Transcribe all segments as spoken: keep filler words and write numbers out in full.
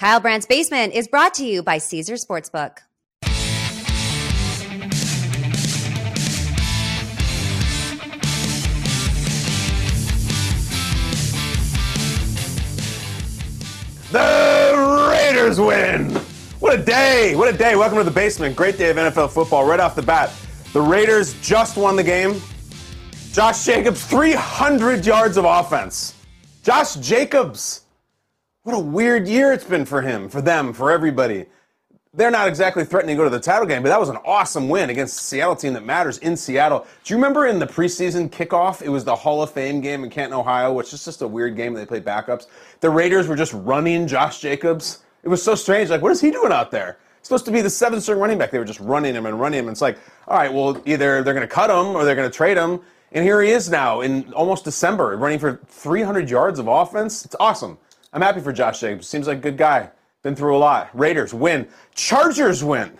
Kyle Brandt's Basement is brought to you by Caesar Sportsbook. The Raiders win! What a day! What a day! Welcome to the basement. Great day of N F L football right off the bat. The Raiders just won the game. Josh Jacobs, three hundred yards of offense. Josh Jacobs! What a weird year it's been for him, for them, for everybody. They're not exactly threatening to go to the title game, but that was an awesome win against the Seattle team that matters in Seattle. Do you remember in the preseason kickoff, it was the Hall of Fame game in Canton, Ohio, which is just a weird game. They played backups. The Raiders were just running Josh Jacobs. It was so strange. Like, what is he doing out there? He's supposed to be the seventh string running back. They were just running him and running him. And it's like, all right, well, either they're going to cut him or they're going to trade him. And here he is now in almost December, running for three hundred yards of offense. It's awesome. I'm happy for Josh Jacobs. Seems like a good guy. Been through a lot. Raiders win. Chargers win.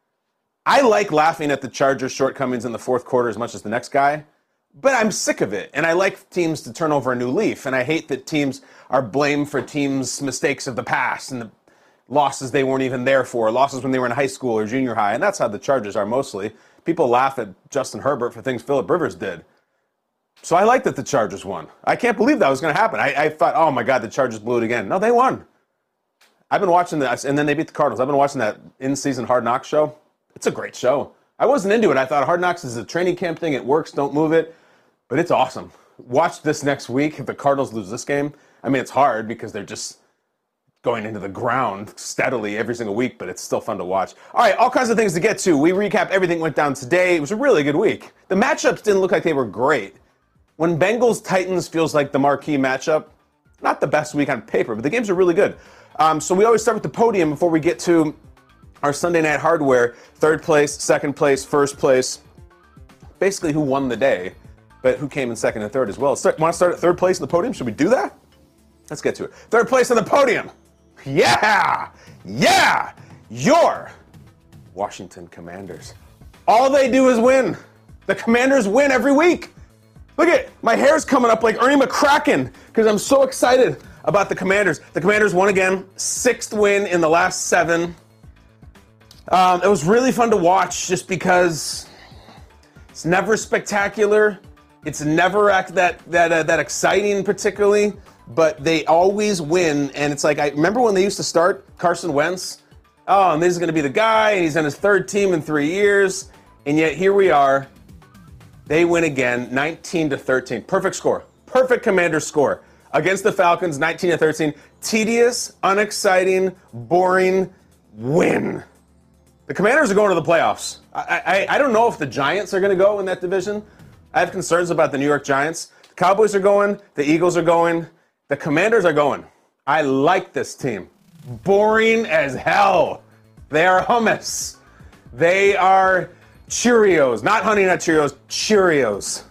I like laughing at the Chargers' shortcomings in the fourth quarter as much as the next guy, but I'm sick of it. And I like teams to turn over a new leaf. And I hate that teams are blamed for teams' mistakes of the past and the losses they weren't even there for, losses when they were in high school or junior high. And that's how the Chargers are mostly. People laugh at Justin Herbert for things Phillip Rivers did. So I like that the Chargers won. I can't believe that was going to happen. I, I thought, oh my God, the Chargers blew it again. No, they won. I've been watching that, and then they beat the Cardinals. I've been watching that in-season Hard Knocks show. It's a great show. I wasn't into it. I thought Hard Knocks is a training camp thing. It works. Don't move it. But it's awesome. Watch this next week. If the Cardinals lose this game, I mean, it's hard because they're just going into the ground steadily every single week, but it's still fun to watch. All right, all kinds of things to get to. We recap everything that went down today. It was a really good week. The matchups didn't look like they were great. When Bengals-Titans feels like the marquee matchup, not the best week on paper, but the games are really good. Um, so we always start with the podium before we get to our Sunday Night Hardware. Third place, second place, first place. Basically who won the day, but who came in second and third as well. Start, want to start at third place on the podium? Should we do that? Let's get to it. Third place on the podium. Yeah! Yeah! Your Washington Commanders. All they do is win. The Commanders win every week. Look at my hair's coming up like Ernie McCracken because I'm so excited about the Commanders. The Commanders won again, sixth win in the last seven. Um, it was really fun to watch just because it's never spectacular. It's never act that that uh, that exciting particularly, but they always win. And it's like, I remember when they used to start Carson Wentz. Oh, and this is going to be the guy, and he's on his third team in three years. And yet here we are. They win again, nineteen to thirteen. Perfect score. Perfect Commanders score. Against the Falcons, nineteen to thirteen. Tedious, unexciting, boring win. The Commanders are going to the playoffs. I, I, I don't know if the Giants are going to go in that division. I have concerns about the New York Giants. The Cowboys are going. The Eagles are going. The Commanders are going. I like this team. Boring as hell. They are hummus. They are Cheerios. Not Honey Nut Cheerios. Cheerios.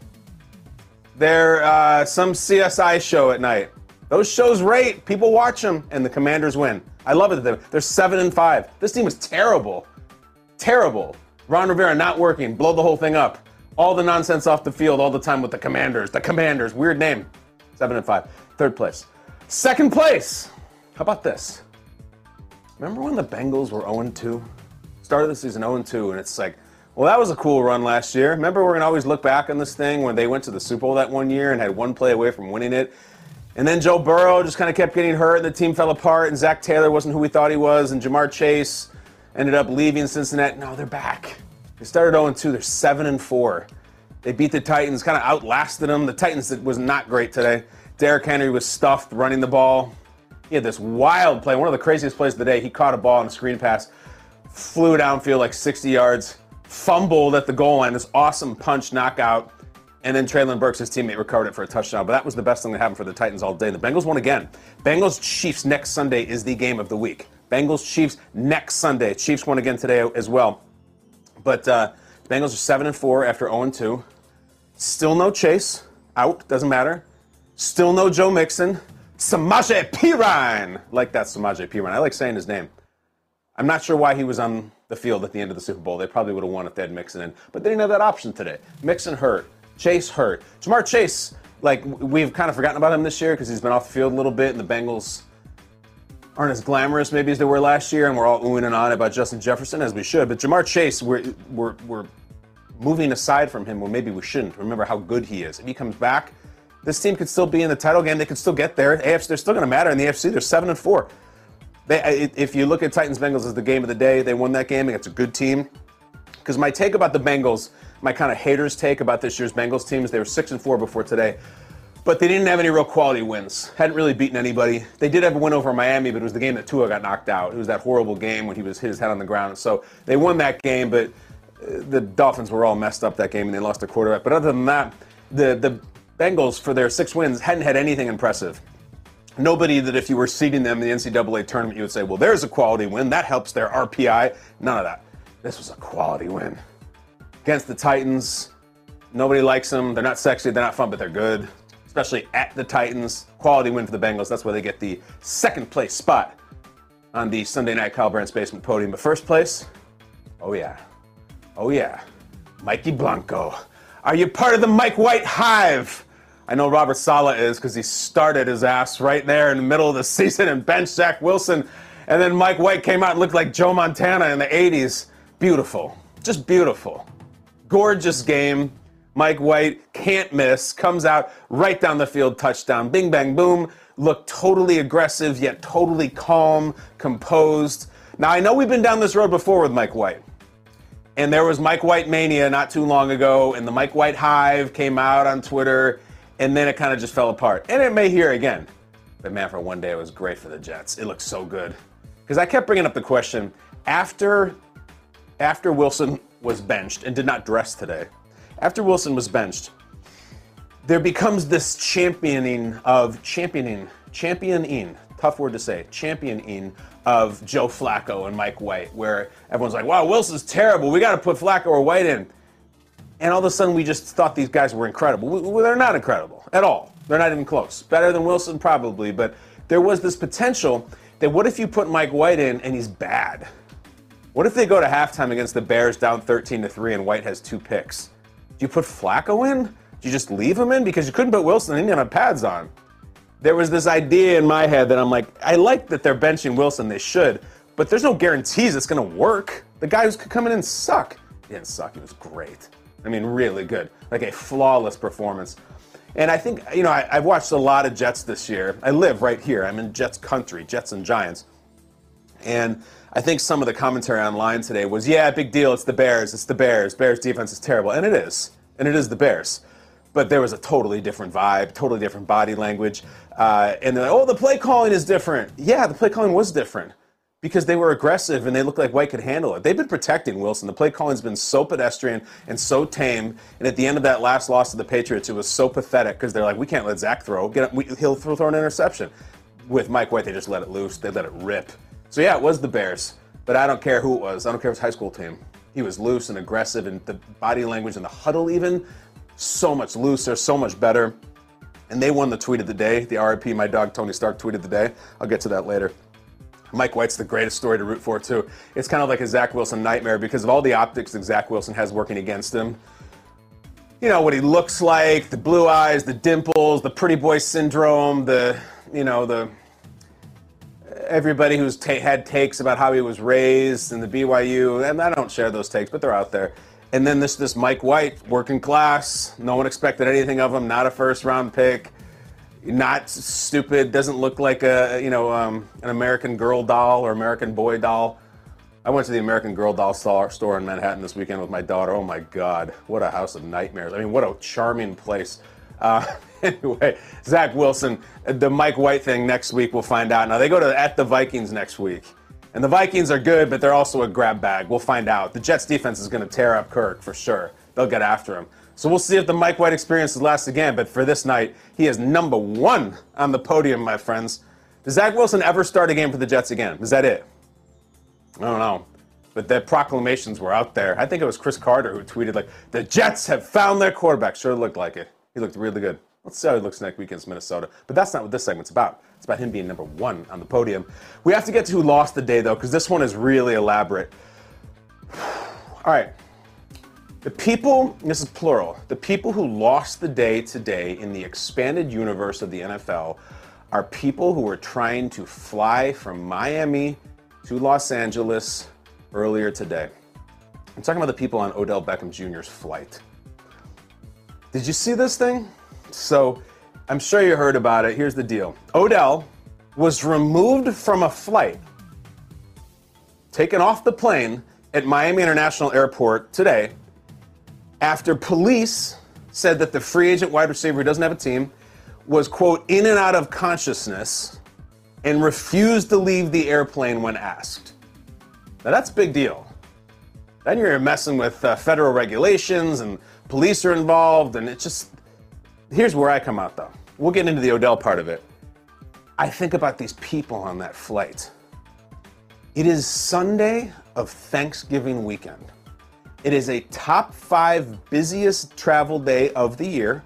They're uh, some C S I show at night. Those shows rate. People watch them, and the Commanders win. I love it. They're seven and five. This team is terrible. Terrible. Ron Rivera not working. Blow the whole thing up. All the nonsense off the field all the time with the Commanders. The Commanders. Weird name. seven and five. Third place. Second place. How about this? Remember when the Bengals were oh and two? Started the season oh and two, and it's like, well, that was a cool run last year. Remember, we're going to always look back on this thing when they went to the Super Bowl that one year and had one play away from winning it. And then Joe Burrow just kind of kept getting hurt, and the team fell apart, and Zach Taylor wasn't who we thought he was, and Jamar Chase ended up leaving Cincinnati. No, they're back. They started oh and two. They're seven and four. They beat the Titans, kind of outlasted them. The Titans was not great today. Derrick Henry was stuffed running the ball. He had this wild play, one of the craziest plays of the day. He caught a ball on a screen pass, flew downfield like sixty yards, fumbled at the goal line, this awesome punch knockout, and then Traylon Burks, his teammate, recovered it for a touchdown. But that was the best thing that happened for the Titans all day. The Bengals won again. Bengals-Chiefs next Sunday is the game of the week. Bengals-Chiefs next Sunday. Chiefs won again today as well. But uh, Bengals are seven and four after oh and two. Still no Chase. Out. Doesn't matter. Still no Joe Mixon. Samaje Perine. Like that Samaje Perine. I like saying his name. I'm not sure why he was on the field at the end of the Super Bowl. They probably would have won if they had Mixon in. But they didn't have that option today. Mixon hurt. Chase hurt. Jamar Chase, like, we've kind of forgotten about him this year because he's been off the field a little bit, and the Bengals aren't as glamorous maybe as they were last year, and we're all oohing and ahhing about Justin Jefferson, as we should. But Jamar Chase, we're, we're, we're moving aside from him when maybe we shouldn't. Remember how good he is. If he comes back, this team could still be in the title game. They could still get there. A F C, they're still going to matter in the A F C. They're seven and four. They, if you look at Titans-Bengals as the game of the day, they won that game against a good team. Because my take about the Bengals, my kind of haters take about this year's Bengals team is they were six and four before today. But they didn't have any real quality wins. Hadn't really beaten anybody. They did have a win over Miami, but it was the game that Tua got knocked out. It was that horrible game when he was hit his head on the ground. So they won that game, but the Dolphins were all messed up that game and they lost their quarterback. But other than that, the, the Bengals, for their six wins, hadn't had anything impressive. Nobody that if you were seeding them in the N C double A tournament, you would say, well, there's a quality win. That helps their R P I. None of that. This was a quality win. Against the Titans, nobody likes them. They're not sexy. They're not fun, but they're good. Especially at the Titans. Quality win for the Bengals. That's why they get the second place spot on the Sunday Night Kyle Brandt's Basement podium. But first place, oh yeah. Oh yeah. Mikey Blanco. Are you part of the Mike White hive? I know Robert Saleh is because he started his ass right there in the middle of the season and benched Zach Wilson. And then Mike White came out and looked like Joe Montana in the eighties. Beautiful. Just beautiful. Gorgeous game. Mike White can't miss, comes out right down the field, touchdown, bing, bang, boom, looked totally aggressive, yet totally calm, composed. Now, I know we've been down this road before with Mike White, and there was Mike White mania not too long ago, and the Mike White hive came out on Twitter, and then it kind of just fell apart. And it may here again, but man, for one day, it was great for the Jets. It looked so good. Because I kept bringing up the question, after, after Wilson was benched and did not dress today, after Wilson was benched, there becomes this championing of, championing, championing, tough word to say, championing of Joe Flacco and Mike White, where everyone's like, wow, Wilson's terrible. We got to put Flacco or White in. And all of a sudden, we just thought these guys were incredible. Well, they're not incredible at all. They're not even close. Better than Wilson, probably. But there was this potential that what if you put Mike White in and he's bad? What if they go to halftime against the Bears down thirteen to three and White has two picks? Do you put Flacco in? Do you just leave him in? Because you couldn't put Wilson in, he didn't have pads on. There was this idea in my head that I'm like, I like that they're benching Wilson, they should, but there's no guarantees it's going to work. The guy who's coming in suck. He didn't suck, he was great. I mean, really good. Like a flawless performance. And I think, you know, I, I've watched a lot of Jets this year. I live right here. I'm in Jets country, Jets and Giants. And I think some of the commentary online today was, yeah, big deal, it's the Bears, it's the Bears. Bears defense is terrible. And it is. And it is the Bears. But there was a totally different vibe, totally different body language. Uh, and they're like, oh, the play calling is different. Yeah, the play calling was different because they were aggressive and they looked like White could handle it. They've been protecting Wilson. The play calling's been so pedestrian and so tame. And at the end of that last loss to the Patriots, it was so pathetic because they're like, we can't let Zach throw. Get we, he'll throw, throw an interception. With Mike White, they just let it loose. They let it rip. So, yeah, it was the Bears. But I don't care who it was. I don't care if it's high school team. He was loose and aggressive, and the body language and the huddle even, so much looser, so much better. And they won the tweet of the day. The R I P, my dog Tony Stark tweeted the day. I'll get to that later. Mike White's the greatest story to root for, too. It's kind of like a Zach Wilson nightmare because of all the optics that Zach Wilson has working against him. You know, what he looks like, the blue eyes, the dimples, the pretty boy syndrome, the, you know, the... everybody who's ta- had takes about how he was raised in the B Y U, and I don't share those takes, but they're out there. And then this this Mike White, working class, no one expected anything of him, not a first round pick, not stupid, doesn't look like a you know um, an American Girl doll or American Boy doll. I went to the American Girl doll store, store in Manhattan this weekend with my daughter. Oh my God, what a house of nightmares! I mean, what a charming place. Uh, anyway, Zach Wilson, the Mike White thing next week, we'll find out. Now, they go to at the Vikings next week. And the Vikings are good, but they're also a grab bag. We'll find out. The Jets defense is going to tear up Kirk for sure. They'll get after him. So we'll see if the Mike White experience lasts again. But for this night, he is number one on the podium, my friends. Does Zach Wilson ever start a game for the Jets again? Is that it? I don't know. But the proclamations were out there. I think it was Chris Carter who tweeted, like, the Jets have found their quarterback. Sure looked like it. He looked really good. Let's see how he looks next week against Minnesota. But that's not what this segment's about. It's about him being number one on the podium. We have to get to who lost the day, though, because this one is really elaborate. All right. The people, this is plural, the people who lost the day today in the expanded universe of the N F L are people who were trying to fly from Miami to Los Angeles earlier today. I'm talking about the people on Odell Beckham Junior's flight. Did you see this thing? So I'm sure you heard about it. Here's the deal. Odell was removed from a flight, taken off the plane at Miami International Airport today after police said that the free agent wide receiver who doesn't have a team was, quote, in and out of consciousness and refused to leave the airplane when asked. Now that's a big deal. Then you're messing with uh, federal regulations and police are involved, and it's just, here's where I come out though. We'll get into the Odell part of it. I think about these people on that flight. It is Sunday of Thanksgiving weekend. It is a top five busiest travel day of the year.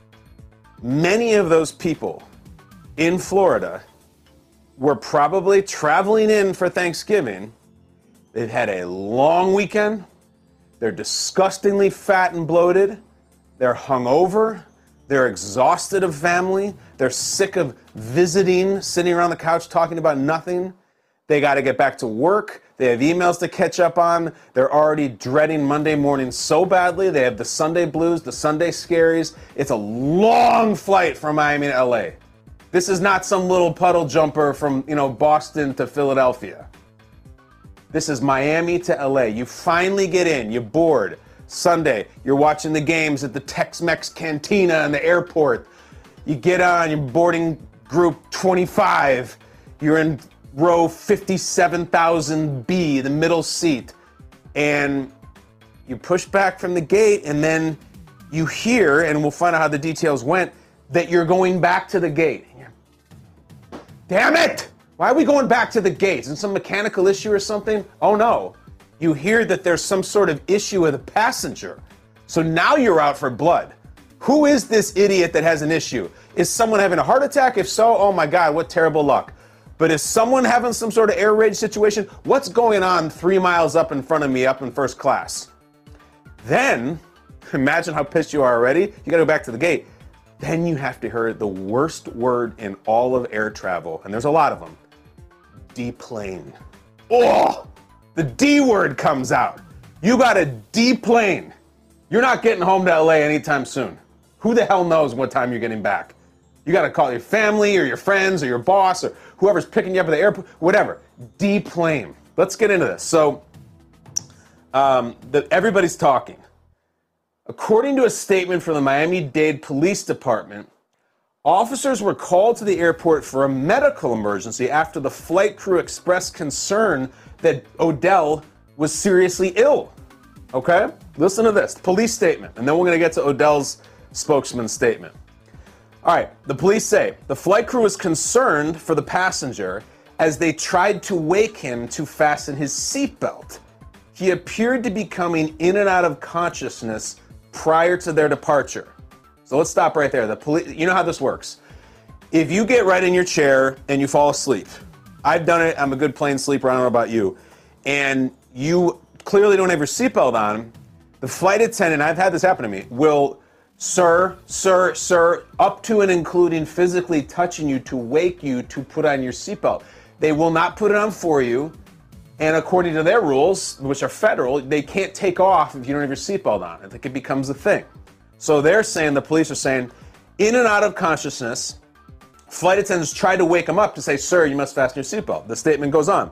Many of those people in Florida were probably traveling in for Thanksgiving. They've had a long weekend. They're disgustingly fat and bloated. They're hungover. They're exhausted of family. They're sick of visiting, sitting around the couch talking about nothing. They got to get back to work. They have emails to catch up on. They're already dreading Monday morning so badly. They have the Sunday blues, the Sunday scaries. It's a long flight from Miami to L A. This is not some little puddle jumper from, you know, Boston to Philadelphia. This is Miami to L A. You finally get in. You're bored. Sunday, you're watching the games at the Tex-Mex Cantina in the airport. You get on, you're boarding group twenty-five. You're in row fifty-seven thousand B, the middle seat. And you push back from the gate, and then you hear, and we'll find out how the details went, that you're going back to the gate. Damn it! Why are we going back to the gate? Is it some mechanical issue or something? Oh no. You hear that there's some sort of issue with a passenger. So now you're out for blood. Who is this idiot that has an issue? Is someone having a heart attack? If so, oh my God, what terrible luck. But is someone having some sort of air rage situation? What's going on three miles up in front of me up in first class? Then, imagine how pissed you are already. You gotta go back to the gate. Then you have to hear the worst word in all of air travel, and there's a lot of them. Deplane. Oh, the D word comes out. You got a deplane. You're not getting home to L A anytime soon. Who the hell knows what time you're getting back? You got to call your family or your friends or your boss or whoever's picking you up at the airport, whatever. Deplane. Let's get into this. So, um, the, everybody's talking. According to a statement from the Miami-Dade Police Department, officers were called to the airport for a medical emergency after the flight crew expressed concern that Odell was seriously ill. Okay? Listen to this. Police statement. And then we're going to get to Odell's spokesman's statement. All right. The police say the flight crew was concerned for the passenger as they tried to wake him to fasten his seatbelt. He appeared to be coming in and out of consciousness prior to their departure. So let's stop right there. The police, you know how this works. If you get right in your chair and you fall asleep, I've done it, I'm a good plane sleeper, I don't know about you, and you clearly don't have your seatbelt on, the flight attendant, I've had this happen to me, will, sir, sir, sir, up to and including physically touching you to wake you to put on your seatbelt. They will not put it on for you, and according to their rules, which are federal, they can't take off if you don't have your seatbelt on. I think it becomes a thing. So they're saying, the police are saying, in and out of consciousness, flight attendants tried to wake him up to say, sir, you must fasten your seatbelt. The statement goes on.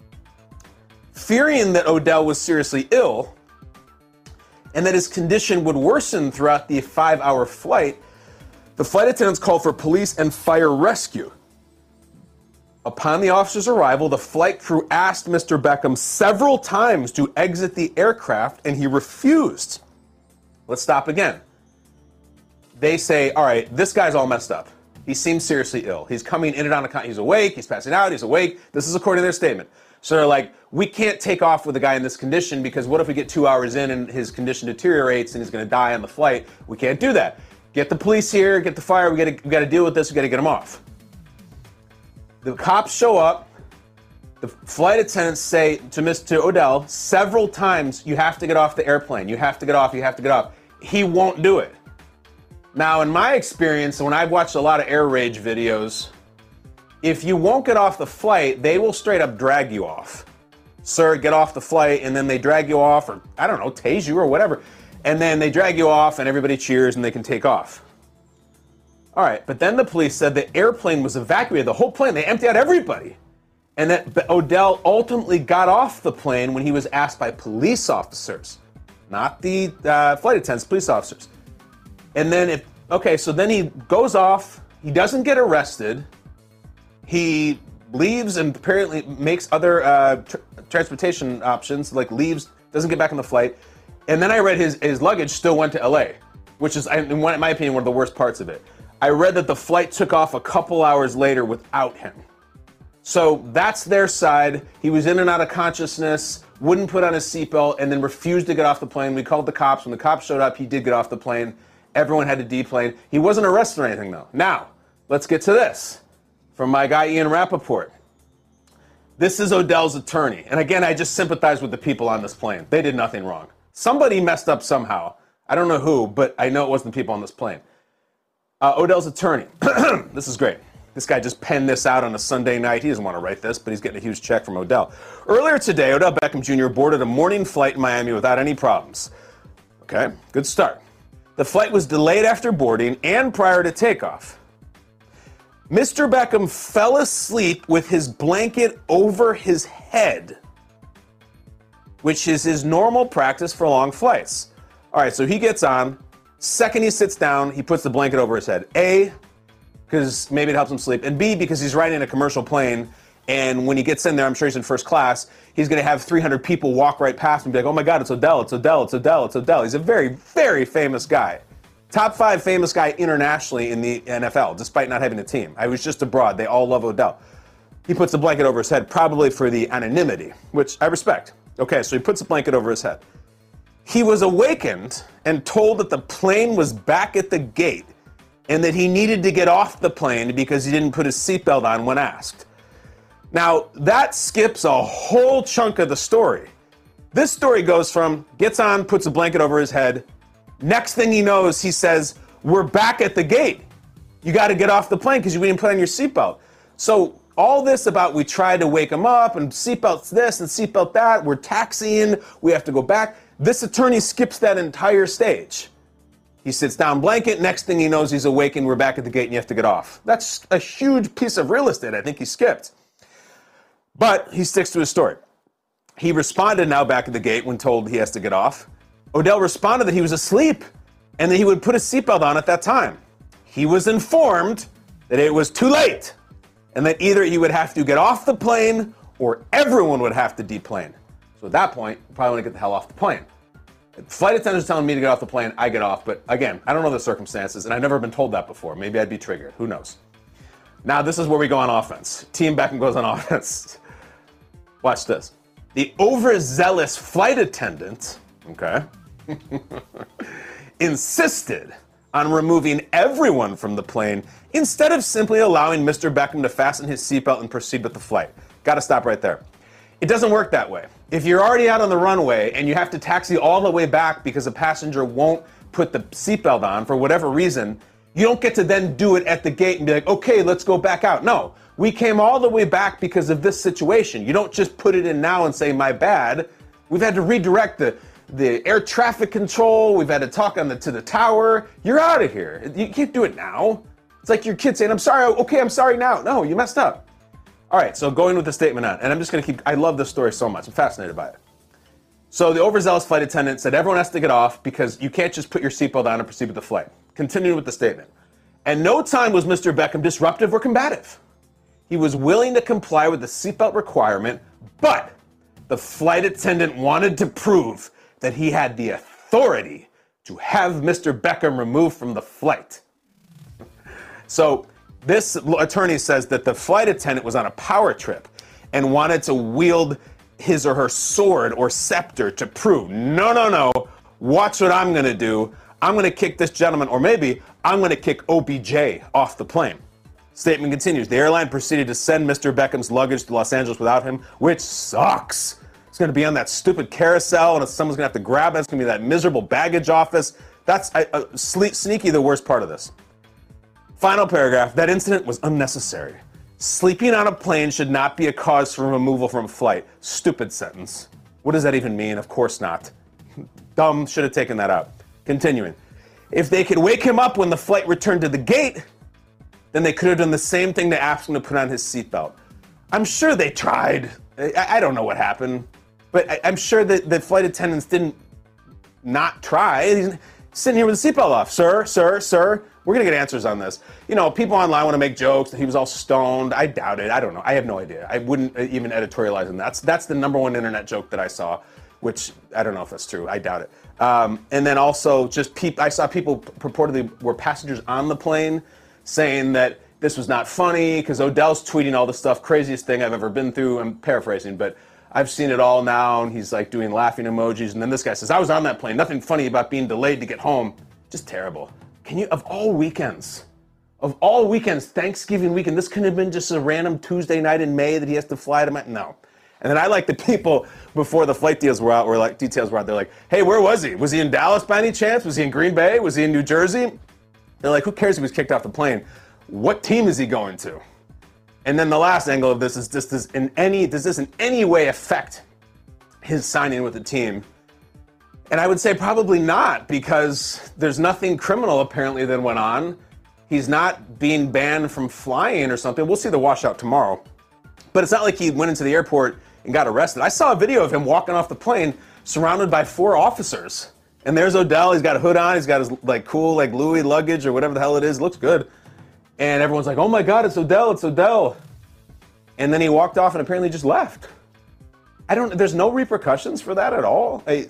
Fearing that Odell was seriously ill and that his condition would worsen throughout the five-hour flight, the flight attendants called for police and fire rescue. Upon the officer's arrival, the flight crew asked Mister Beckham several times to exit the aircraft, and he refused. Let's stop again. They say, all right, this guy's all messed up. He seems seriously ill. He's coming in and out of con- he's awake, he's passing out, he's awake. This is according to their statement. So they're like, we can't take off with a guy in this condition because what if we get two hours in and his condition deteriorates and he's going to die on the flight? We can't do that. Get the police here, get the fire, we got to we got to deal with this, we got to get him off. The cops show up. The flight attendants say to Mister Odell several times, you have to get off the airplane. You have to get off, you have to get off. He won't do it. Now, in my experience, when I've watched a lot of air rage videos, if you won't get off the flight, they will straight up drag you off. Sir, get off the flight, and then they drag you off, or I don't know, tase you or whatever. And then they drag you off, and everybody cheers, and they can take off. All right, but then the police said the airplane was evacuated, the whole plane. They emptied out everybody. And that Odell ultimately got off the plane when he was asked by police officers, not the uh, flight attendants, police officers. And then, if okay, so then he goes off, he doesn't get arrested, he leaves and apparently makes other uh, tr- transportation options, like leaves, doesn't get back on the flight. And then I read his, his luggage still went to L A, which is, in my opinion, one of the worst parts of it. I read that the flight took off a couple hours later without him. So that's their side. He was in and out of consciousness, wouldn't put on his seatbelt, and then refused to get off the plane. We called the cops. When the cops showed up, he did get off the plane. Everyone had to deplane. He wasn't arrested or anything, though. Now, let's get to this. From my guy, Ian Rappaport. This is Odell's attorney. And again, I just sympathize with the people on this plane. They did nothing wrong. Somebody messed up somehow. I don't know who, but I know it wasn't the people on this plane. Uh, Odell's attorney. This is great. This guy just penned this out on a Sunday night. He doesn't want to write this, but he's getting a huge check from Odell. Earlier today, Odell Beckham Junior boarded a morning flight in Miami without any problems. Okay, good start. The flight was delayed after boarding and prior to takeoff. Mister Beckham fell asleep with his blanket over his head, which is his normal practice for long flights. All right, so he gets on. Second he sits down, he puts the blanket over his head. A, because maybe it helps him sleep. And B, because he's riding a commercial plane, and when he gets in there, I'm sure he's in first class, he's going to have three hundred people walk right past him and be like, oh my God, it's Odell, it's Odell, it's Odell, it's Odell. He's a very, very famous guy. Top five famous guy internationally in the N F L, despite not having a team. I was just abroad. They all love Odell. He puts the blanket over his head, probably for the anonymity, which I respect. Okay, so he puts the blanket over his head. He was awakened and told that the plane was back at the gate and that he needed to get off the plane because he didn't put his seatbelt on when asked. Now, that skips a whole chunk of the story. This story goes from gets on, puts a blanket over his head. Next thing he knows, he says, we're back at the gate. You got to get off the plane because you didn't put on your seatbelt. So all this about we tried to wake him up and seatbelts this and seatbelt that, we're taxiing, we have to go back. This attorney skips that entire stage. He sits down, blanket, next thing he knows he's awake and we're back at the gate and you have to get off. That's a huge piece of real estate I think he skipped. But he sticks to his story. He responded now back at the gate when told he has to get off. Odell responded that he was asleep and that he would put his seatbelt on at that time. He was informed that it was too late and that either he would have to get off the plane or everyone would have to deplane. So at that point, you probably want to get the hell off the plane. The flight attendants telling me to get off the plane, I get off. But again, I don't know the circumstances, and I've never been told that before. Maybe I'd be triggered. Who knows? Now, this is where we go on offense. Team Beckham goes on offense. Watch this. The overzealous flight attendant, okay, insisted on removing everyone from the plane instead of simply allowing Mister Beckham to fasten his seatbelt and proceed with the flight. Got to stop right there. It doesn't work that way. If you're already out on the runway and you have to taxi all the way back because a passenger won't put the seatbelt on for whatever reason, you don't get to then do it at the gate and be like, okay, let's go back out. No, we came all the way back because of this situation. You don't just put it in now and say, my bad. We've had to redirect the, the air traffic control. We've had to talk on the, to the tower. You're out of here. You can't do it now. It's like your kid saying, I'm sorry. Okay, I'm sorry now. No, you messed up. All right, so going with the statement on, and I'm just going to keep, I love this story so much. I'm fascinated by it. So the overzealous flight attendant said everyone has to get off because you can't just put your seatbelt on and proceed with the flight. Continuing with the statement. And no time was Mister Beckham disruptive or combative. He was willing to comply with the seatbelt requirement, but the flight attendant wanted to prove that he had the authority to have Mister Beckham removed from the flight. So this attorney says that the flight attendant was on a power trip and wanted to wield his or her sword or scepter to prove, no, no, no, watch what I'm going to do. I'm going to kick this gentleman, or maybe I'm going to kick O B J off the plane. Statement continues. The airline proceeded to send Mister Beckham's luggage to Los Angeles without him, which sucks. It's going to be on that stupid carousel, and someone's going to have to grab it. It's going to be that miserable baggage office. That's uh, uh, sneaky the worst part of this. Final paragraph, that incident was unnecessary. Sleeping on a plane should not be a cause for removal from a flight. Stupid sentence. What does that even mean? Of course not. Dumb, should have taken that out. Continuing. If they could wake him up when the flight returned to the gate, then they could have done the same thing to ask him to put on his seatbelt. I'm sure they tried. I, I don't know what happened, but I, I'm sure that the flight attendants didn't not try. He's sitting here with the seatbelt off. Sir, sir, sir. We're going to get answers on this. You know, people online want to make jokes that he was all stoned. I doubt it. I don't know. I have no idea. I wouldn't even editorialize on that. That's, that's the number one internet joke that I saw, which I don't know if that's true. I doubt it. Um, and then also just peop- I saw people purportedly were passengers on the plane saying that this was not funny because Odell's tweeting all the stuff, craziest thing I've ever been through. I'm paraphrasing, but I've seen it all now. And he's like doing laughing emojis. And then this guy says, I was on that plane. Nothing funny about being delayed to get home. Just terrible. Can you, of all weekends, of all weekends, Thanksgiving weekend, this couldn't have been just a random Tuesday night in May that he has to fly to my, no. And then I like the people before the flight deals were out, were like, details were out, they're like, hey, where was he? Was he in Dallas by any chance? Was he in Green Bay? Was he in New Jersey? They're like, who cares if he was kicked off the plane? What team is he going to? And then the last angle of this is, this, does, in any, does this in any way affect his signing with the team? And I would say probably not, because there's nothing criminal apparently that went on. He's not being banned from flying or something. We'll see the washout tomorrow. But it's not like he went into the airport and got arrested. I saw a video of him walking off the plane surrounded by four officers. And there's Odell. He's got a hood on. He's got his like cool like Louis luggage or whatever the hell it is. Looks good. And everyone's like, oh my God, it's Odell. It's Odell. And then he walked off and apparently just left. I don't, there's no repercussions for that at all. I,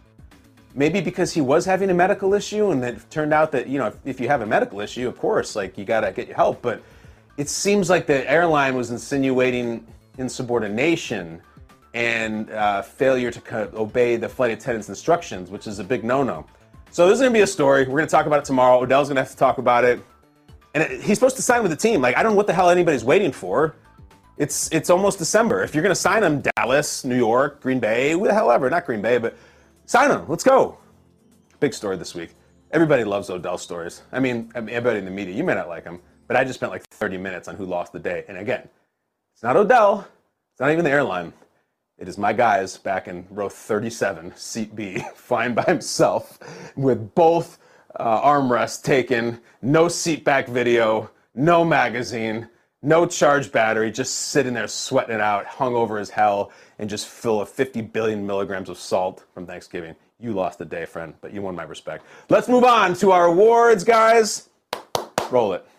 Maybe because he was having a medical issue and it turned out that, you know, if, if you have a medical issue, of course, like you got to get your help. But it seems like the airline was insinuating insubordination and uh, failure to kind of obey the flight attendant's instructions, which is a big no-no. So this is going to be a story. We're going to talk about it tomorrow. Odell's going to have to talk about it. And it, he's supposed to sign with the team. Like, I don't know what the hell anybody's waiting for. It's, it's almost December. If you're going to sign him, Dallas, New York, Green Bay, who the hell ever, not Green Bay, but sign him. Let's go. Big story this week. Everybody loves Odell stories. I mean, I mean, everybody in the media. You may not like him, but I just spent like thirty minutes on who lost the day. And again, it's not Odell. It's not even the airline. It is my guys back in row thirty-seven, seat B, flying by himself with both uh, armrests taken, no seat back video, no magazine, no charged battery, just sitting there sweating it out, hungover as hell, and just full of fifty billion milligrams of salt from Thanksgiving. You lost the day, friend, but you won my respect. Let's move on to our awards, guys. Roll it.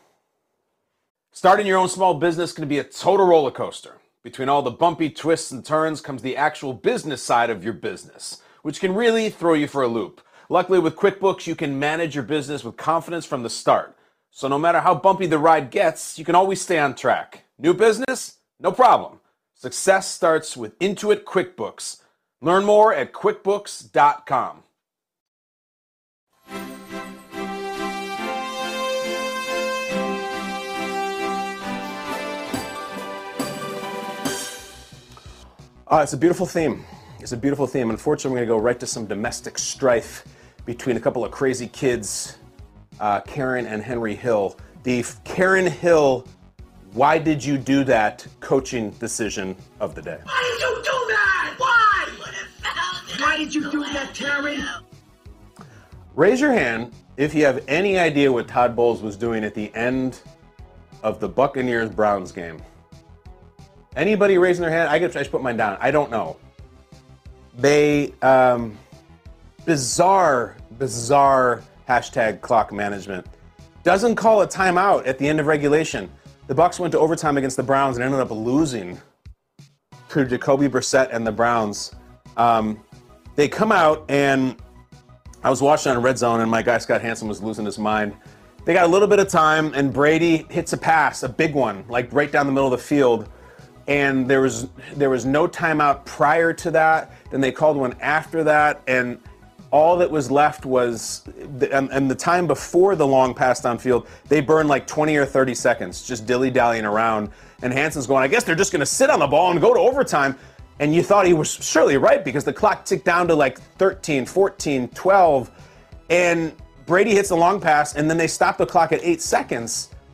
Starting your own small business can be a total roller coaster. Between all the bumpy twists and turns comes the actual business side of your business, which can really throw you for a loop. Luckily, with QuickBooks, you can manage your business with confidence from the start. So no matter how bumpy the ride gets, you can always stay on track. New business? No problem. Success starts with Intuit QuickBooks. Learn more at quickbooks dot com. Uh, it's a beautiful theme. It's a beautiful theme. Unfortunately, we're going to go right to some domestic strife between a couple of crazy kids, uh, Karen and Henry Hill. The Karen Hill, why did you do that coaching decision of the day. Why did you do that? Why? Why did you do that, Terry? Raise your hand if you have any idea what Todd Bowles was doing at the end of the Buccaneers-Browns game. Anybody raising their hand? I guess I should put mine down. I don't know. They, um, bizarre, bizarre hashtag clock management. Doesn't call a timeout at the end of regulation. The Bucs went to overtime against the Browns and ended up losing to Jacoby Brissett and the Browns. Um, they come out, and I was watching on Red Zone, and my guy Scott Hansen was losing his mind. They got a little bit of time, and Brady hits a pass, a big one, like right down the middle of the field. And there was there was no timeout prior to that. Then they called one after that, and all that was left was, the, and, and the time before the long pass downfield, they burned like twenty or thirty seconds, just dilly-dallying around. And Hansen's going, I guess they're just going to sit on the ball and go to overtime. And you thought he was surely right because the clock ticked down to like thirteen, fourteen, twelve. And Brady hits the long pass, and then they stop the clock at eight seconds.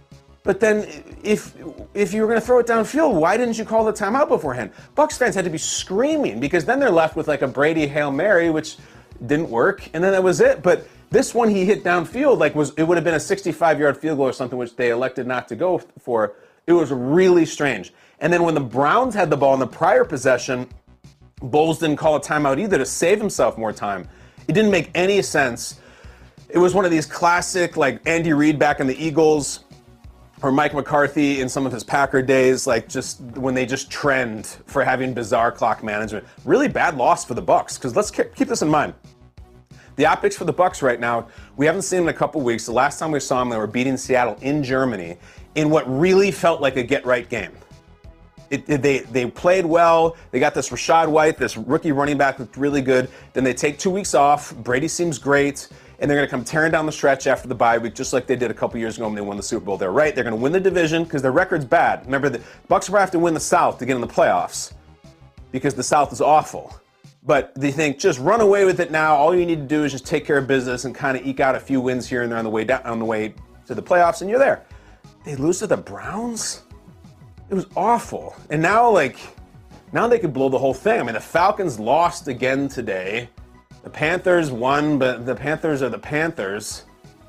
But then if if you were going to throw it downfield, why didn't you call the timeout beforehand? Bucs fans had to be screaming because then they're left with like a Brady Hail Mary, which didn't work, and then that was it. But this one he hit downfield, like was it would have been a sixty-five-yard field goal or something, which they elected not to go for. It was really strange. And then when the Browns had the ball in the prior possession, Bowles didn't call a timeout either to save himself more time. It didn't make any sense. It was one of these classic, like Andy Reid back in the Eagles, or Mike McCarthy in some of his Packer days, like just when they just trend for having bizarre clock management. Really bad loss for the Bucs, because let's keep this in mind. The optics for the Bucs right now, we haven't seen them in a couple weeks. The last time we saw them, they were beating Seattle in Germany in what really felt like a get-right game. It, it, they they played well. They got this Rachaad White, this rookie running back, looked really good. Then they take two weeks off. Brady seems great. And they're going to come tearing down the stretch after the bye week, just like they did a couple years ago when they won the Super Bowl. They're right. They're going to win the division because their record's bad. Remember, the Bucs will have to win the South to get in the playoffs because the South is awful. But they think just run away with it now. All you need to do is just take care of business and kind of eke out a few wins here and there on the way down, on the way to the playoffs, and you're there. They lose to the Browns? It was awful. And now, like, now they could blow the whole thing. I mean, the Falcons lost again today. The Panthers won, but the Panthers are the Panthers.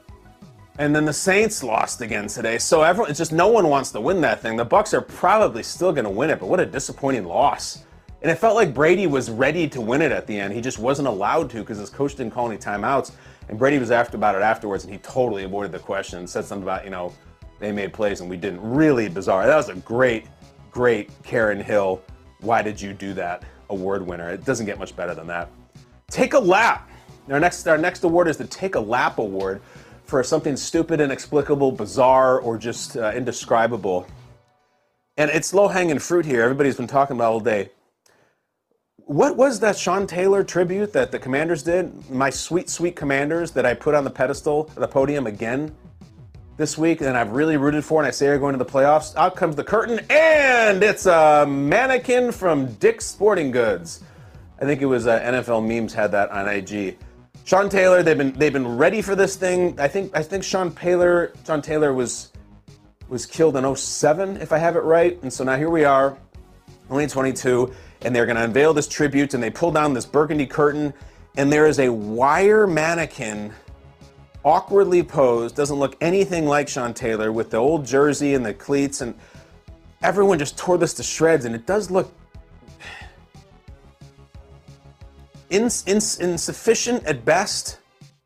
And then the Saints lost again today. So everyone, it's just no one wants to win that thing. The Bucs are probably still going to win it, but what a disappointing loss. And it felt like Brady was ready to win it at the end. He just wasn't allowed to because his coach didn't call any timeouts. And Brady was asked about it afterwards, and he totally avoided the question and said something about, you know, they made plays and we didn't. Really bizarre. That was a great, great Karen Hill, why did you do that award winner. It doesn't get much better than that. Take a lap. Our next, our next award is the Take a Lap Award for something stupid, inexplicable, bizarre, or just uh, indescribable. And it's low-hanging fruit here. Everybody's been talking about it all day. What was that Sean Taylor tribute that the Commanders did? My sweet, sweet Commanders that I put on the pedestal, the podium again this week, and I've really rooted for, and I say are going to the playoffs. Out comes the curtain, and it's a mannequin from Dick's Sporting Goods. I think it was uh, N F L Memes had that on I G. Sean Taylor, they've been they've been ready for this thing. I think I think Sean Taylor Sean Taylor was was killed in oh seven, if I have it right. And so now here we are, only twenty-two, and they're going to unveil this tribute, and they pull down this burgundy curtain, and there is a wire mannequin, awkwardly posed, doesn't look anything like Sean Taylor, with the old jersey and the cleats, and everyone just tore this to shreds, and it does look ins- ins- insufficient at best,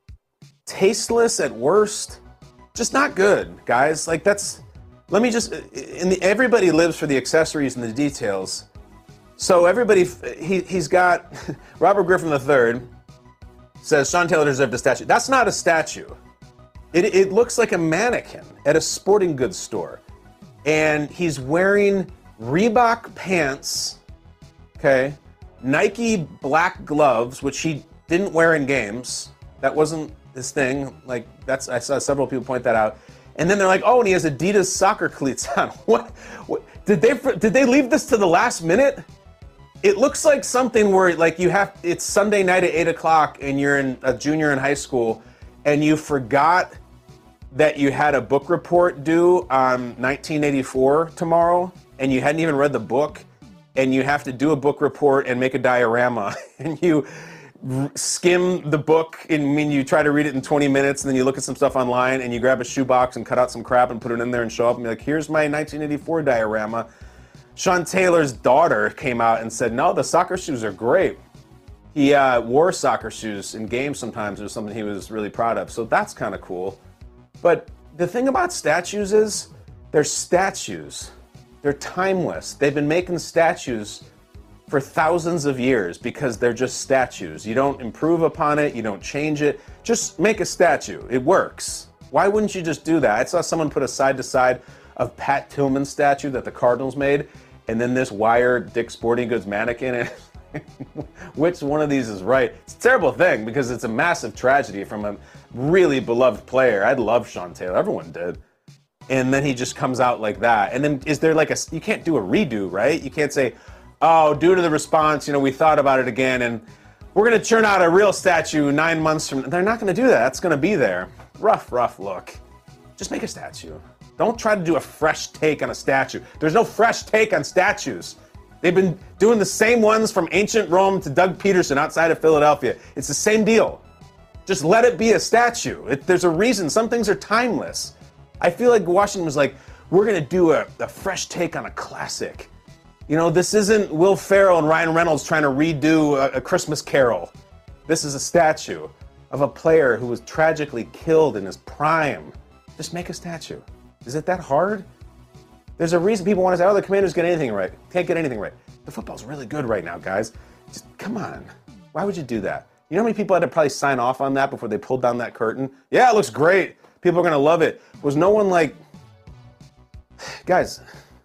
tasteless at worst, just not good, guys. Like, that's, let me just, in the, everybody lives for the accessories and the details. So everybody, he, he's got, Robert Griffin the third says Sean Taylor deserved a statue. That's not a statue. It, it looks like a mannequin at a sporting goods store. And he's wearing Reebok pants, okay, Nike black gloves, which he didn't wear in games. That wasn't his thing. Like, that's, I saw several people point that out. And then they're like, oh, and he has Adidas soccer cleats on. What, what did they, did they leave this to the last minute? It looks like something where, like, you have, it's Sunday night at eight o'clock and you're in a junior in high school and you forgot that you had a book report due on nineteen eighty-four tomorrow and you hadn't even read the book, and you have to do a book report and make a diorama, and you skim the book, and I mean, you try to read it in twenty minutes, and then you look at some stuff online, and you grab a shoebox and cut out some crap and put it in there and show up and be like, here's my nineteen eighty-four diorama. Sean Taylor's daughter came out and said, no, the soccer shoes are great. He uh, wore soccer shoes in games sometimes. It was something he was really proud of. So that's kind of cool. But the thing about statues is they're statues. They're timeless. They've been making statues for thousands of years because they're just statues. You don't improve upon it. You don't change it. Just make a statue. It works. Why wouldn't you just do that? I saw someone put a side-to-side of Pat Tillman's statue that the Cardinals made, and then this wire Dick's Sporting Goods mannequin. And which one of these is right? It's a terrible thing because it's a massive tragedy from a really beloved player. I love Sean Taylor. Everyone did. And then he just comes out like that. And then is there like a, you can't do a redo, right? You can't say, oh, due to the response, you know, we thought about it again and we're going to churn out a real statue nine months from, they're not going to do that. That's going to be there. Rough, rough look. Just make a statue. Don't try to do a fresh take on a statue. There's no fresh take on statues. They've been doing the same ones from ancient Rome to Doug Peterson outside of Philadelphia. It's the same deal. Just let it be a statue. It, there's a reason. Some things are timeless. I feel like Washington was like, we're going to do a, a fresh take on a classic. You know, this isn't Will Ferrell and Ryan Reynolds trying to redo a, a Christmas Carol. This is a statue of a player who was tragically killed in his prime. Just make a statue. Is it that hard? There's a reason people want to say, oh, the Commanders get anything right. Can't get anything right. The football's really good right now, guys. Just come on. Why would you do that? You know how many people had to probably sign off on that before they pulled down that curtain? Yeah, it looks great. People are going to love it. Was no one like, guys,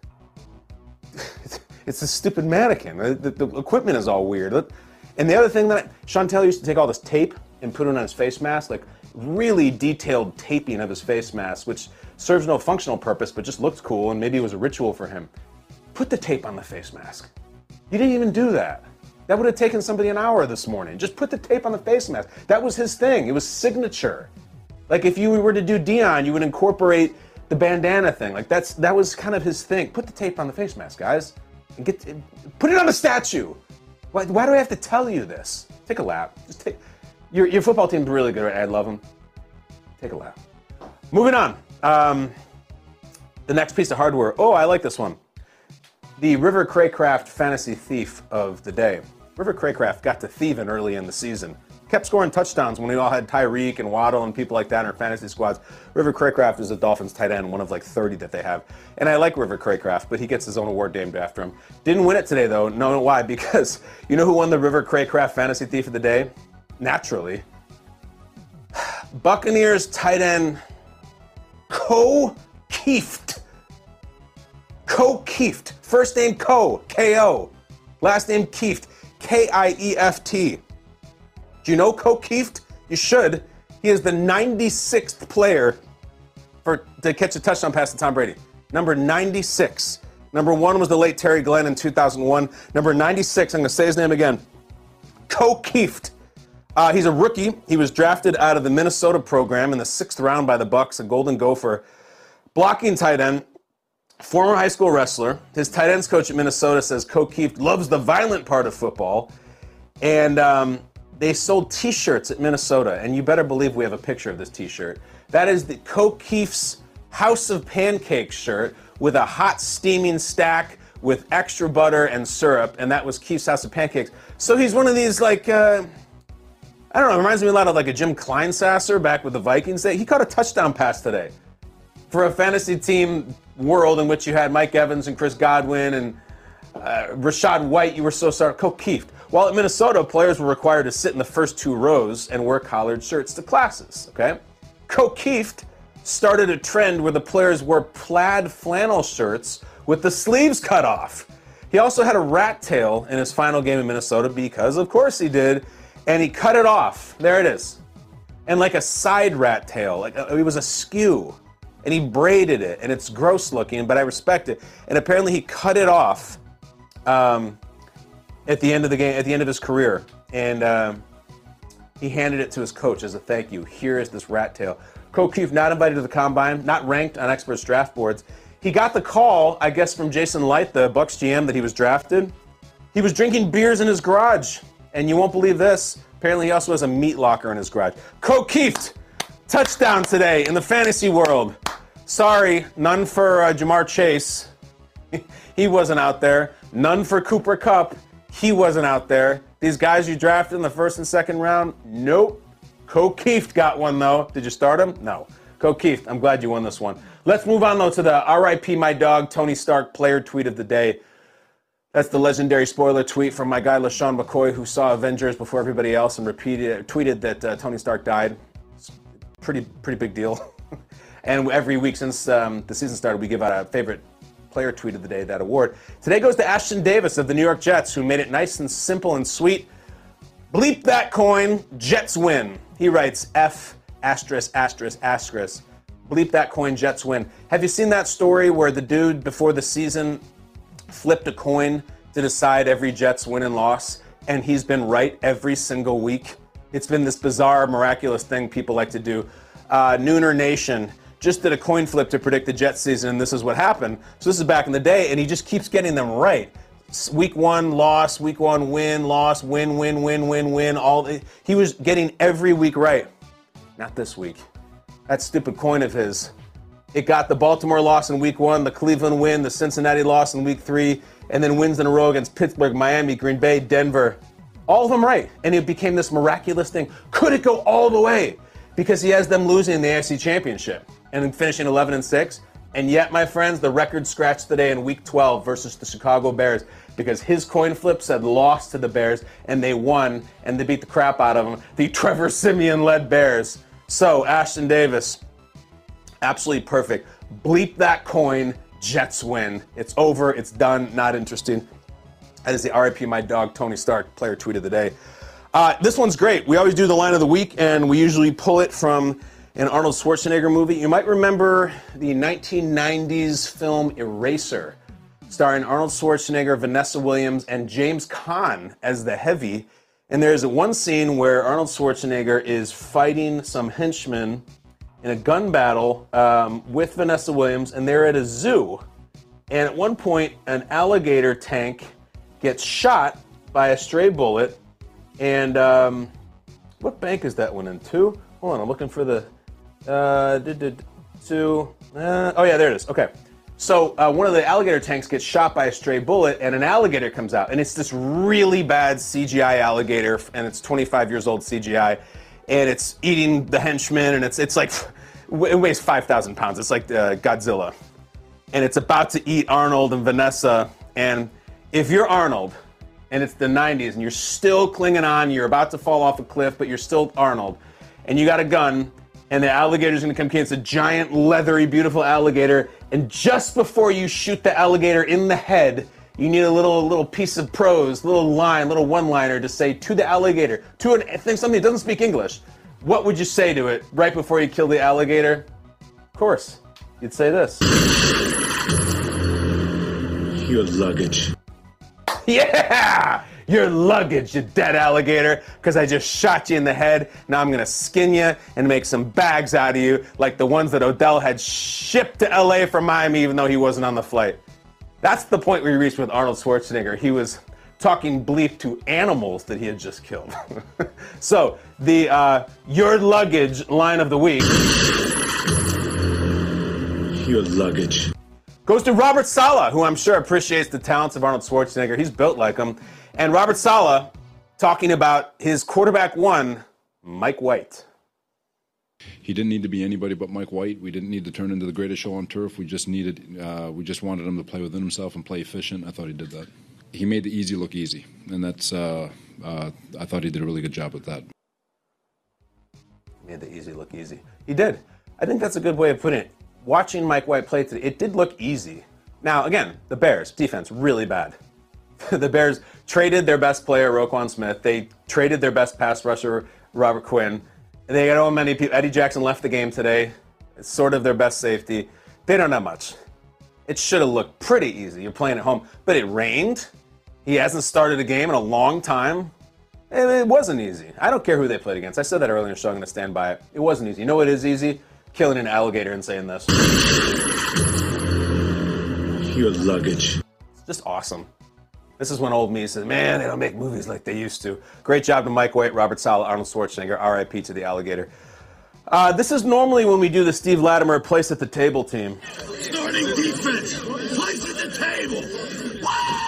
it's a stupid mannequin. The, the, the equipment is all weird. And the other thing that Sean Taylor used to take all this tape and put it on his face mask, like really detailed taping of his face mask, which serves no functional purpose, but just looks cool, and maybe it was a ritual for him. Put the tape on the face mask. You didn't even do that. That would have taken somebody an hour this morning. Just put the tape on the face mask. That was his thing. It was signature. Like if you were to do Dion, you would incorporate the bandana thing. Like that's that was kind of his thing. Put the tape on the face mask, guys. And get put it on the statue. Why, why do I have to tell you this? Take a lap. Just take. Your your football team's really good. Right? I love them. Take a lap. Moving on. Um, the next piece of hardware. Oh, I like this one. The River Craycraft fantasy thief of the day. River Craycraft got to thieving early in the season. Kept scoring touchdowns when we all had Tyreek and Waddle and people like that in our fantasy squads. River Craycraft is a Dolphins tight end, one of like thirty that they have. And I like River Craycraft, but he gets his own award named after him. Didn't win it today, though. No, why? Because you know who won the River Craycraft fantasy thief of the day? Naturally. Buccaneers tight end Ko Kieft. Ko Kieft. First name Ko, K O. Last name Kieft, K I E F T. Do you know Ko Kieft? You should. He is the ninety-sixth player for to catch a touchdown pass to Tom Brady. Number ninety-six. Number one was the late Terry Glenn in two thousand one. Number ninety-six, I'm going to say his name again. Ko Kieft. Uh, he's a rookie. He was drafted out of the Minnesota program in the sixth round by the Bucks, a Golden Gopher. Blocking tight end, former high school wrestler. His tight ends coach at Minnesota says Ko Kieft loves the violent part of football. And um, they sold T-shirts at Minnesota, and you better believe we have a picture of this T-shirt. That is the Ko Kieft's House of Pancakes shirt with a hot steaming stack with extra butter and syrup, and that was Kieft's House of Pancakes. So he's one of these like... Uh, I don't know, it reminds me a lot of like a Jim Kleinsasser back with the Vikings. He caught a touchdown pass today for a fantasy team world in which you had Mike Evans and Chris Godwin and uh, Rachaad White. You were so sorry. Ko Kieft. While at Minnesota, players were required to sit in the first two rows and wear collared shirts to classes, okay? Ko Kieft started a trend where the players wore plaid flannel shirts with the sleeves cut off. He also had a rat tail in his final game in Minnesota because, of course, he did. And he cut it off. There it is. And like a side rat tail. Like a, it was askew. And he braided it. And it's gross looking, but I respect it. And apparently he cut it off um, at the end of the game, at the end of his career. And um, he handed it to his coach as a thank you. Here is this rat tail. Ko Kieft not invited to the combine, not ranked on experts draft boards. He got the call, I guess, from Jason Light, the Bucs G M, that he was drafted. He was drinking beers in his garage. And you won't believe this. Apparently, he also has a meat locker in his garage. Ko Kieft, touchdown today in the fantasy world. Sorry, none for uh, Jamar Chase. He wasn't out there. None for Cooper Kupp. He wasn't out there. These guys you drafted in the first and second round, nope. Ko Kieft got one, though. Did you start him? No. Ko Kieft, I'm glad you won this one. Let's move on, though, to the R I P my dog, Tony Stark player tweet of the day. That's the legendary spoiler tweet from my guy LaShawn McCoy, who saw Avengers before everybody else and repeated, tweeted that uh, Tony Stark died. It's pretty, pretty big deal. And every week since um, the season started, we give out a favorite player tweet of the day, that award. Today goes to Ashton Davis of the New York Jets, who made it nice and simple and sweet. Bleep that coin, Jets win. He writes F asterisk asterisk asterisk. Bleep that coin, Jets win. Have you seen that story where the dude before the season flipped a coin to decide every Jets win and loss, and he's been right every single week? It's been this bizarre, miraculous thing people like to do. Uh, Nooner Nation, just did a coin flip to predict the Jets season, and this is what happened. So this is back in the day, and he just keeps getting them right. Week one, loss. Week one, win, loss, win, win, win, win, win. All the, he was getting every week right. Not this week. That stupid coin of his. It got the Baltimore loss in week one, the Cleveland win, the Cincinnati loss in week three, and then wins in a row against Pittsburgh, Miami, Green Bay, Denver. All of them right. And it became this miraculous thing. Could it go all the way? Because he has them losing in the A F C Championship and then finishing eleven and six. And yet, my friends, the record scratched today in week twelve versus the Chicago Bears because his coin flip said loss to the Bears, and they won, and they beat the crap out of them. The Trevor Siemian-led Bears. So, Ashton Davis, absolutely perfect. Bleep that coin, Jets win. It's over, it's done, not interesting. That is the R I P my dog, Tony Stark, player tweet of the day. Uh, this one's great. We always do the line of the week, and we usually pull it from an Arnold Schwarzenegger movie. You might remember the nineteen nineties film Eraser, starring Arnold Schwarzenegger, Vanessa Williams, and James Caan as the heavy. And there's one scene where Arnold Schwarzenegger is fighting some henchmen in a gun battle um, with Vanessa Williams, and they're at a zoo. And at one point, an alligator tank gets shot by a stray bullet. And um, what bank is that one in? Two? Hold on, I'm looking for the... Uh, did, did, two, uh, oh yeah, there it is. Okay. So uh, one of the alligator tanks gets shot by a stray bullet, and an alligator comes out, and it's this really bad C G I alligator, and it's twenty-five years old C G I, and it's eating the henchmen, and it's it's like it weighs five thousand pounds. It's like uh, Godzilla, and it's about to eat Arnold and Vanessa. And if you're Arnold, and it's the nineties, and you're still clinging on, you're about to fall off a cliff, but you're still Arnold, and you got a gun. And the alligator's gonna come in. It's a giant, leathery, beautiful alligator. And just before you shoot the alligator in the head, you need a little little piece of prose, little line, little one-liner to say to the alligator, to an thing, something that doesn't speak English. What would you say to it right before you kill the alligator? Of course, you'd say this. Your luggage. Yeah! Your luggage, you dead alligator, because I just shot you in the head. Now I'm going to skin you and make some bags out of you, like the ones that Odell had shipped to L A from Miami, even though he wasn't on the flight. That's the point we reached with Arnold Schwarzenegger. He was talking bleep to animals that he had just killed. So, the uh, your luggage line of the week. Your luggage. Goes to Robert Saleh, who I'm sure appreciates the talents of Arnold Schwarzenegger. He's built like him. And Robert Saleh talking about his quarterback one, Mike White. He didn't need to be anybody but Mike White. We didn't need to turn into the greatest show on turf. We just needed, uh, we just wanted him to play within himself and play efficient. I thought he did that. He made the easy look easy, and that's. Uh, uh, I thought he did a really good job with that. Made the easy look easy. He did. I think that's a good way of putting it. Watching Mike White play today, it did look easy. Now, again, the Bears defense really bad. The Bears traded their best player, Roquan Smith. They traded their best pass rusher, Robert Quinn. They got so many people. Eddie Jackson left the game today. It's sort of their best safety. They don't have much. It should have looked pretty easy. You're playing at home. But it rained. He hasn't started a game in a long time. And it wasn't easy. I don't care who they played against. I said that earlier in the show. I'm going to stand by it. It wasn't easy. You know what is easy? Killing an alligator and saying this. Your luggage. It's just awesome. This is when old me says, man, they don't make movies like they used to. Great job to Mike White, Robert Saleh, Arnold Schwarzenegger, R I P to the alligator. Uh, this is normally when we do the Steve Latimer place at the table team. Starting defense. Place at the table.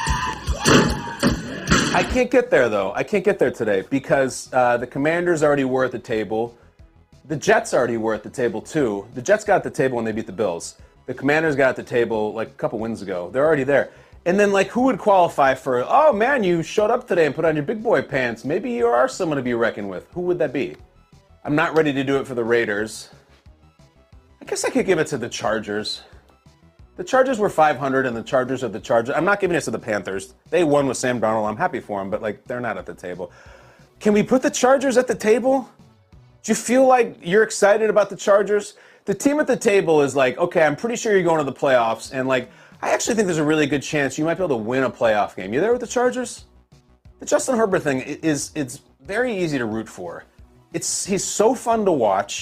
I can't get there, though. I can't get there today because uh, the Commanders already were at the table. The Jets already were at the table, too. The Jets got at the table when they beat the Bills. The Commanders got at the table like a couple wins ago. They're already there. And then, like, who would qualify for, oh, man, you showed up today and put on your big boy pants. Maybe you are someone to be reckoned with. Who would that be? I'm not ready to do it for the Raiders. I guess I could give it to the Chargers. The Chargers were five hundred, and the Chargers are the Chargers. I'm not giving it to the Panthers. They won with Sam Darnold. I'm happy for them, but, like, they're not at the table. Can we put the Chargers at the table? Do you feel like you're excited about the Chargers? The team at the table is like, okay, I'm pretty sure you're going to the playoffs, and, like, I actually think there's a really good chance you might be able to win a playoff game. You there with the Chargers? The Justin Herbert thing is it's very easy to root for. It's he's so fun to watch.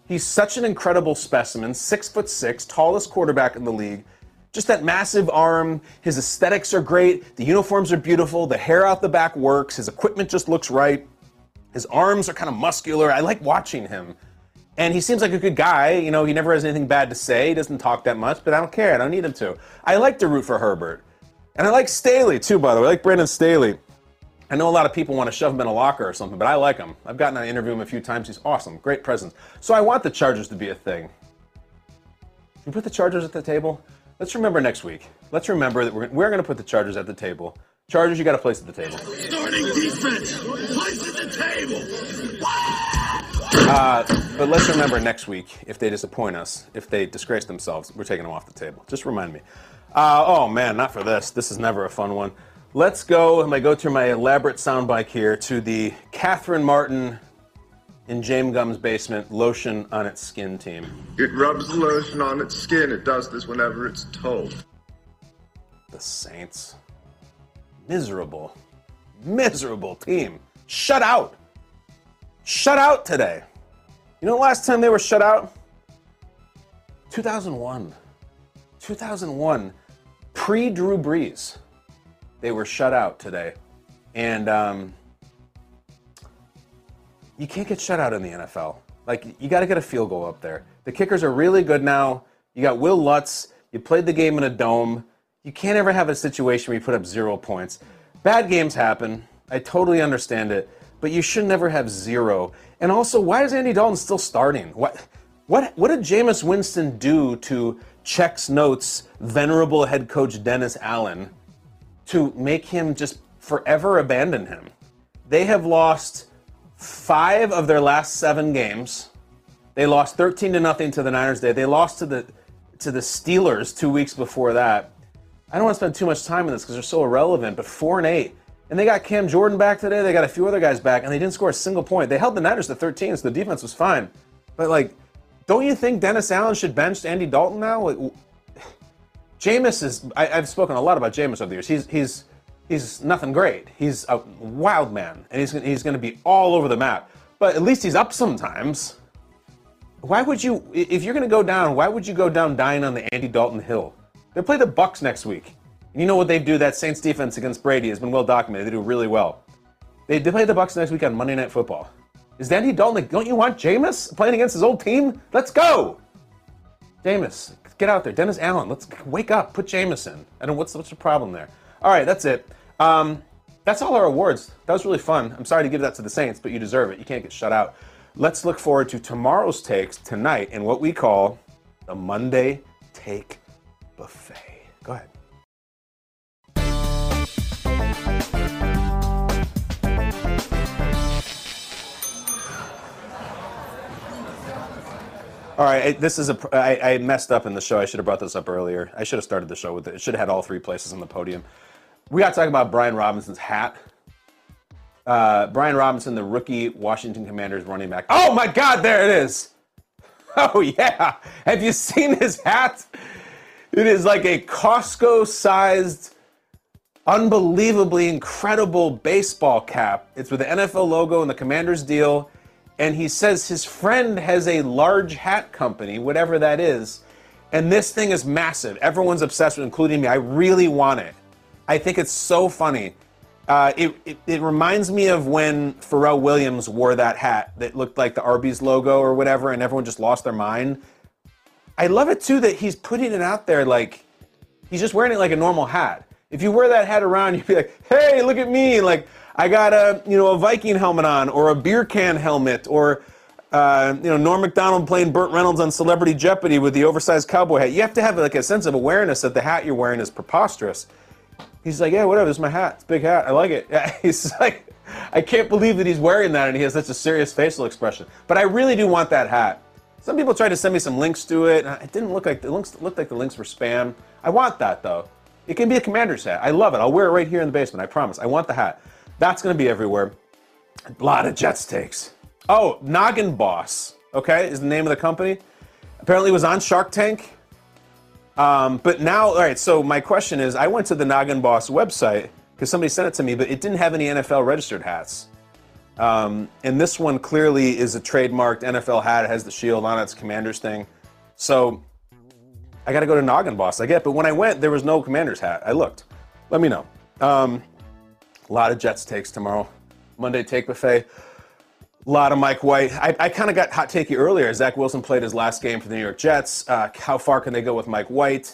He's such an incredible specimen, six foot six, tallest quarterback in the league. Just that massive arm. His aesthetics are great. The uniforms are beautiful. The hair out the back works. His equipment just looks right. His arms are kind of muscular. I like watching him. And he seems like a good guy. You know, he never has anything bad to say. He doesn't talk that much, but I don't care. I don't need him to. I like to root for Herbert. And I like Staley, too, by the way. I like Brandon Staley. I know a lot of people want to shove him in a locker or something, but I like him. I've gotten to interview him a few times. He's awesome. Great presence. So I want the Chargers to be a thing. Can we put the Chargers at the table? Let's remember next week. Let's remember that we're, we're going to put the Chargers at the table. Chargers, you got a place at the table. Starting defense, place at the table. Uh, but let's remember next week, if they disappoint us, if they disgrace themselves, we're taking them off the table. Just remind me. Uh, oh, man, not for this. This is never a fun one. Let's go, and I go through my elaborate soundbite here, to the Catherine Martin in James Gumm's basement lotion on its skin team. It rubs the lotion on its skin. It does this whenever it's told. The Saints. Miserable. Miserable team. Shut out. Shut out today. You know the last time they were shut out? two thousand one. two thousand one. Pre-Drew Brees. They were shut out today. And um, you can't get shut out in the N F L. Like, you got to get a field goal up there. The kickers are really good now. You got Will Lutz. You played the game in a dome. You can't ever have a situation where you put up zero points. Bad games happen. I totally understand it. But you should never have zero. And also, why is Andy Dalton still starting? What what, what did Jameis Winston do to Check's Notes' venerable head coach Dennis Allen to make him just forever abandon him? They have lost five of their last seven games. They lost thirteen to nothing to the Niners today. They lost to the to the Steelers two weeks before that. I don't want to spend too much time on this because they're so irrelevant, but four and eight. And they got Cam Jordan back today. They got a few other guys back, and they didn't score a single point. They held the Niners to thirteen, so the defense was fine. But, like, don't you think Dennis Allen should bench Andy Dalton now? Like, Jameis is, I, I've spoken a lot about Jameis over the years. He's he's he's nothing great. He's a wild man, and he's he's going to be all over the map. But at least he's up sometimes. Why would you, if you're going to go down, why would you go down dying on the Andy Dalton hill? They play the Bucs next week. And you know what they do? That Saints defense against Brady has been well documented. They do really well. They, they play the Bucs next week on Monday Night Football. Is Andy Dalton like, don't you want Jameis playing against his old team? Let's go! Jameis, get out there. Dennis Allen, let's wake up. Put Jameis in. I don't know, what's, what's the problem there? All right, that's it. Um, that's all our awards. That was really fun. I'm sorry to give that to the Saints, but you deserve it. You can't get shut out. Let's look forward to tomorrow's takes tonight in what we call the Monday Take Buffet. Go ahead. All right, this is a. I, I messed up in the show. I should have brought this up earlier. I should have started the show with it. It should have had all three places on the podium. We got to talk about Brian Robinson's hat. Uh, Brian Robinson, the rookie Washington Commanders running back. Oh my God, there it is. Oh yeah, have you seen his hat? It is like a Costco-sized, unbelievably incredible baseball cap. It's with the N F L logo and the Commanders deal. And he says his friend has a large hat company, whatever that is. And this thing is massive. Everyone's obsessed with it, including me. I really want it. I think it's so funny. Uh, it, it, it reminds me of when Pharrell Williams wore that hat that looked like the Arby's logo or whatever, and everyone just lost their mind. I love it, too, that he's putting it out there like he's just wearing it like a normal hat. If you wear that hat around, you'd be like, hey, look at me. Like, I got a, you know, a Viking helmet on, or a beer can helmet, or, uh, you know, Norm Macdonald playing Burt Reynolds on Celebrity Jeopardy with the oversized cowboy hat. You have to have like a sense of awareness that the hat you're wearing is preposterous. He's like, yeah, whatever, this is my hat. It's a big hat. I like it. Yeah, he's like, I can't believe that he's wearing that and he has such a serious facial expression. But I really do want that hat. Some people tried to send me some links to it. And it didn't look like the links looked like the links were spam. I want that though. It can be a Commander's hat. I love it. I'll wear it right here in the basement. I promise. I want the hat. That's going to be everywhere. A lot of Jets takes. Oh, Noggin Boss, okay, is the name of the company. Apparently it was on Shark Tank. Um, but now, all right, so my question is, I went to the Noggin Boss website because somebody sent it to me, but it didn't have any N F L registered hats. Um, and this one clearly is a trademarked N F L hat. It has the shield on it. It's Commanders thing. So I got to go to Noggin Boss. I get, but when I went, there was no Commanders hat. I looked. Let me know. Um, a lot of Jets takes tomorrow. Monday take buffet. A lot of Mike White. I, I kind of got hot takey earlier. Zach Wilson played his last game for the New York Jets. Uh, how far can they go with Mike White?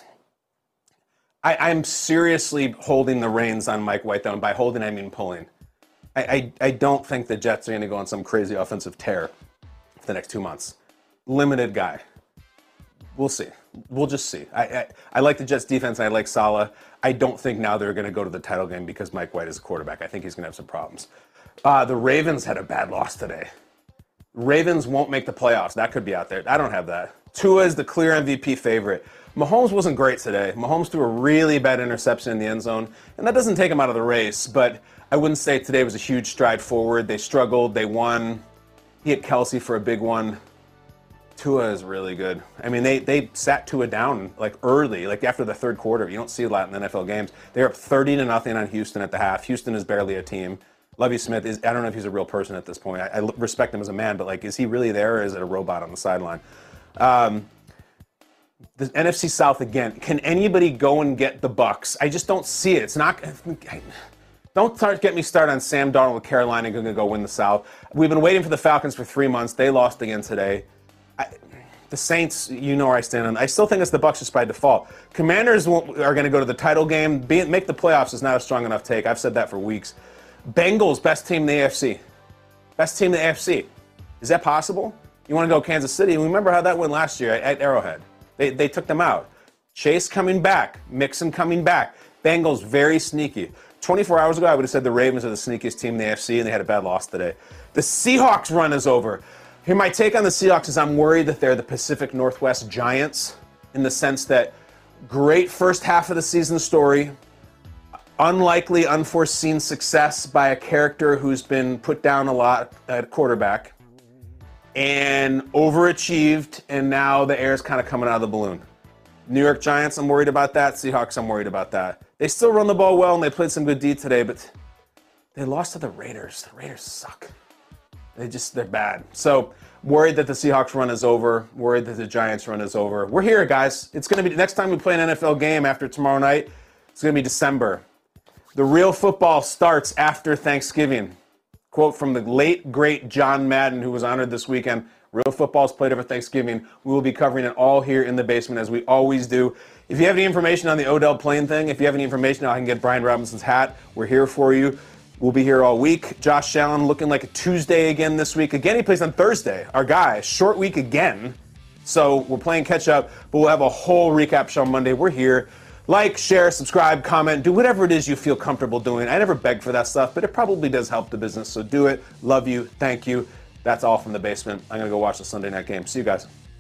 I, I'm seriously holding the reins on Mike White, though, and by holding, I mean pulling. I, I, I don't think the Jets are going to go on some crazy offensive tear for the next two months. Limited guy. We'll see. We'll just see. I, I, I like the Jets defense, and I like Saleh. I don't think now they're going to go to the title game because Mike White is a quarterback. I think he's going to have some problems. Uh, the Ravens had a bad loss today. Ravens won't make the playoffs. That could be out there. I don't have that. Tua is the clear M V P favorite. Mahomes wasn't great today. Mahomes threw a really bad interception in the end zone, and that doesn't take him out of the race, but I wouldn't say today was a huge stride forward. They struggled. They won. He hit Kelsey for a big one. Tua is really good. I mean, they, they sat Tua down like early, like after the third quarter. You don't see a lot in N F L games. They're up thirty to nothing on Houston at the half. Houston is barely a team. Lovie Smith is, I don't know if he's a real person at this point. I, I respect him as a man, but like, is he really there or is it a robot on the sideline? Um, the N F C South again. Can anybody go and get the Bucks? I just don't see it. It's not. I, Don't start, get me started on Sam Darnold with Carolina going to go win the South. We've been waiting for the Falcons for three months. They lost again today. I, the Saints, you know where I stand on. I still think it's the Bucs just by default. Commanders won't, are going to go to the title game. Be, make the playoffs is not a strong enough take. I've said that for weeks. Bengals, best team in the A F C. Best team in the A F C. Is that possible? You want to go Kansas City? Remember how that went last year at Arrowhead. They, they took them out. Chase coming back. Mixon coming back. Bengals very sneaky. twenty-four hours ago, I would have said the Ravens are the sneakiest team in the A F C, and they had a bad loss today. The Seahawks run is over. Here, my take on the Seahawks is I'm worried that they're the Pacific Northwest Giants in the sense that great first half of the season story, unlikely, unforeseen success by a character who's been put down a lot at quarterback, and overachieved, and now the air's kind of coming out of the balloon. New York Giants, I'm worried about that. Seahawks, I'm worried about that. They still run the ball well, and they played some good D today, but they lost to the Raiders. The Raiders suck. They just, they're bad. So, worried that the Seahawks run is over. Worried that the Giants run is over. We're here, guys. It's going to be, next time we play an N F L game after tomorrow night, it's going to be December. The real football starts after Thanksgiving. Quote from the late, great John Madden, who was honored this weekend. Real football is played over Thanksgiving. We will be covering it all here in the basement, as we always do. If you have any information on the Odell Plane thing, if you have any information on how I can get Brian Robinson's hat, we're here for you. We'll be here all week. Josh Allen looking like a Tuesday again this week. Again, he plays on Thursday. Our guy, short week again. So we're playing catch up, but we'll have a whole recap show on Monday. We're here. Like, share, subscribe, comment, do whatever it is you feel comfortable doing. I never beg for that stuff, but it probably does help the business. So do it. Love you. Thank you. That's all from the basement. I'm going to go watch the Sunday night game. See you guys.